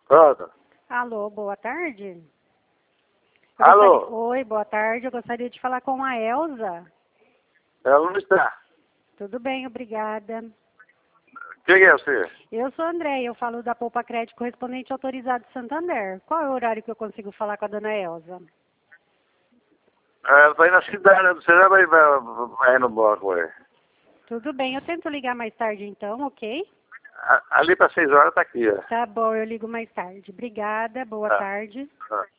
Pronto. Alô, boa tarde. Alô? Oi, boa tarde. Eu gostaria de falar com a Elza. Ela não está. Tudo bem, obrigada. Quem é você? Eu sou a Andréia, eu falo da Poupa Crédito Correspondente Autorizado de Santander. Qual é o horário que eu consigo falar com a dona Elza? Ela vai na cidade, você já vai no bloco aí. Tudo bem, eu tento ligar mais tarde então, ok? Ali para 6 horas tá aqui, ó. Tá bom, eu ligo mais tarde. Obrigada, boa Tá. tarde. Tá.